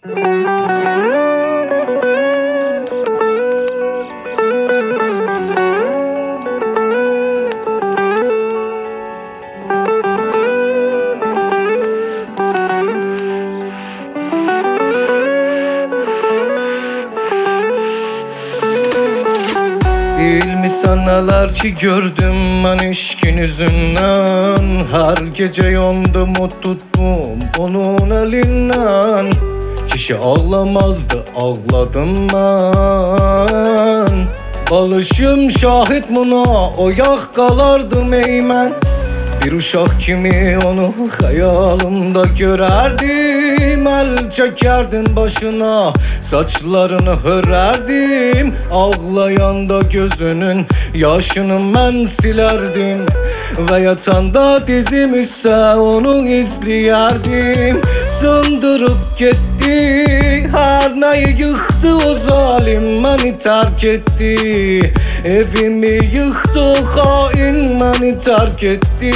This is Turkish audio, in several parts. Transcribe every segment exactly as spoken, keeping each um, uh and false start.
Değil mi sanalar ki gördüm ben işkin yüzünden. Her gece yandım o tuttum onun elinden. Kişi ağlamazdı ağladım ben. Balışım şahit buna o yakkalardım eymen. Bir uşak kimi onu hayalimde görerdim. El çekerdim başına, saçlarını hörerdim. Ağlayanda gözünün yaşını ben silerdim. Ve yatanda dizim üstse onu izleyerdim. Sındırıp gitti, her neyi yıktı o zalim beni terk etti. Evimi yıktı o hain beni terk etti.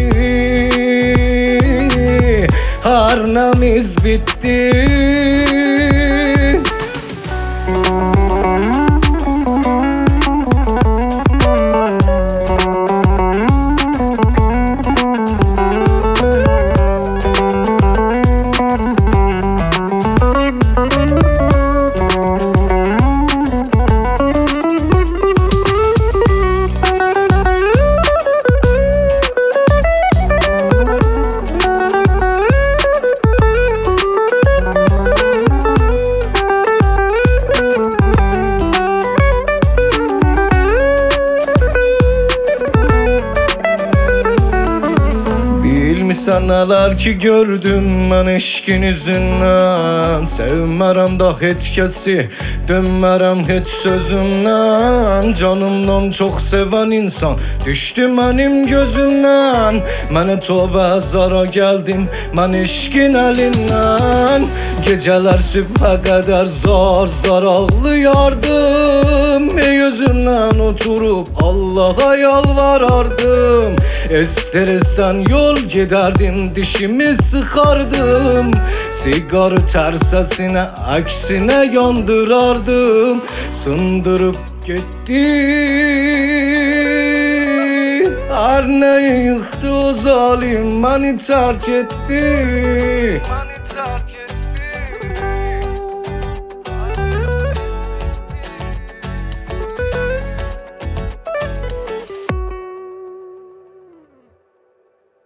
Her nemiz bitti. Sanalar ki gördüm ben eşkin yüzünden. Sevmerem da hiç kesi, dönmerem hiç sözümden. Canımdan çok seven insan düştü benim gözümden. Mene tövbe zara geldim ben eşkin elinden. Geceler sübhe kadar zar zar ağlıyardım. Yüzümden oturup Allah'a yalvarardım. İstersen yol giderdim, dişimi sıkardım. Sigarı tersesine aksine yandırardım. Sındırıp gitti, her neyi yıktı o zalim beni terk etti.